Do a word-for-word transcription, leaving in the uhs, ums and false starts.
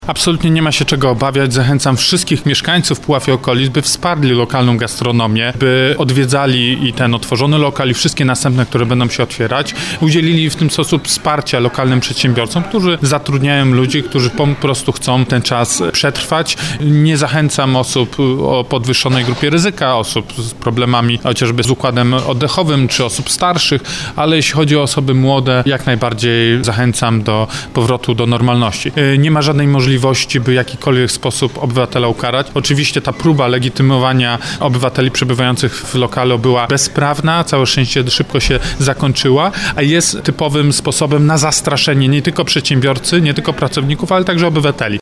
Absolutnie nie ma się czego obawiać. Zachęcam wszystkich mieszkańców Puław i okolic, by wsparli lokalną gastronomię, by odwiedzali i ten otworzony lokal i wszystkie następne, które będą się otwierać. Udzielili w ten sposób wsparcia lokalnym przedsiębiorcom, którzy zatrudniają ludzi, którzy po prostu chcą ten czas przetrwać. Nie zachęcam osób o podwyższonej grupie ryzyka, osób z problemami chociażby z układem oddechowym, czy osób starszych, ale jeśli chodzi o osoby młode, jak najbardziej zachęcam do powrotu do normalności. Nie ma żadnej możliwości, by w jakikolwiek sposób obywatela ukarać. Oczywiście ta próba legitymowania obywateli przebywających w lokalu była bezprawna, całe szczęście szybko się zakończyła, a jest typowym sposobem na zastraszenie nie tylko przedsiębiorcy, nie tylko pracowników, ale także obywateli.